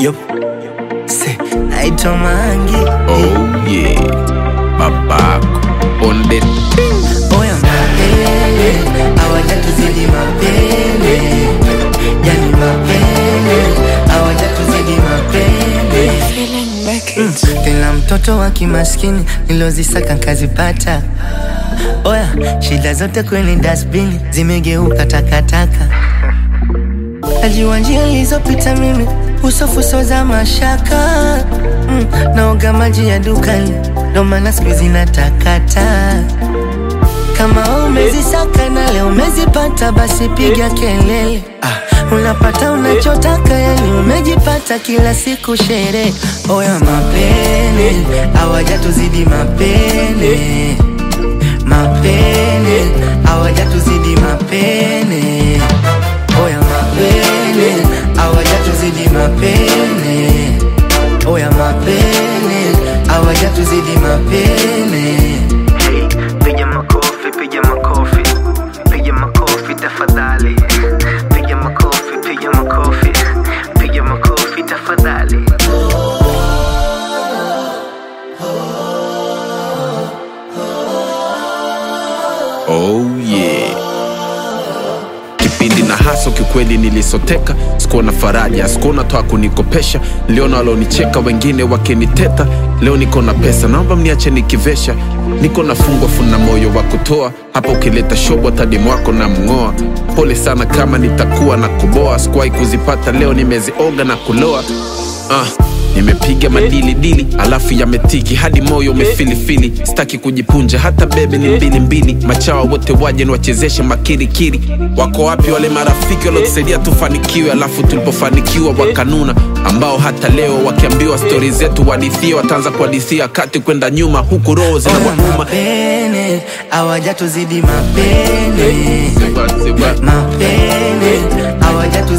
Yup. Say, naitwa Mangi. Oh yeah, babako on the Oya mapele, hawajatuzidi mapele. Yani mapele, hawajatuzidi mapele. Tena mtoto wa kimaskini nilozisaka nkazipata. Oya, shida zote kwenye dustbin zimegeuka takataka. Najua njia nilizopita mimi, usofuso za mashaka. Naoga maji ya dukani, ndo maana siku hizi natakata. Kama umezisaka na leo umezipata, basi piga kelele. Unapata unachotaka, yani umejipata, kila siku sherehe. Oya mapene, hawajatuzidi mapene. Mapene, hawajatuzidi mapene. Oya mapene, hawajatuzidi mapene. Oya mapene, hawajatuzidi mapene. Hey, piga makofi, piga makofi. Piga makofi tafadhali. Piga makofi, piga makofi. Piga makofi tafadhali. oh yeah. Kipindi na haso kikweli nilisoteka, sikuona faraja, sikuona toa kunikopesha. Niliona walonicheka wengine wakiniteta. Leo niko na pesa, naomba mniache nikivesha. Niko nafungwa funa moyo wa kutoa. Hapa ukileta shobo tadimu wako na mngoa. Pole sana kama nitakuwa na kuboa. Sikuwahi kuzipata, leo nimezioga na kuloa. Nimepiga madili, alafu yametiki hadi moyo umefilifili. Sitaki kujipunja, hata bebe ni mbili. Machawa wote waje niwachezeshe makirikiri. Wako wapi wale marafiki walotusaidia tufanikiwe, alafu tulipofanikiwa wakanuna? Ambao hata leo wakiambiwa story zetu wadithia, wataanza kuhadithia kati kwenda nyuma, huku roho zinawauma. Mapene, hawajatuzidi mapene. Mapene, hawajatuzidi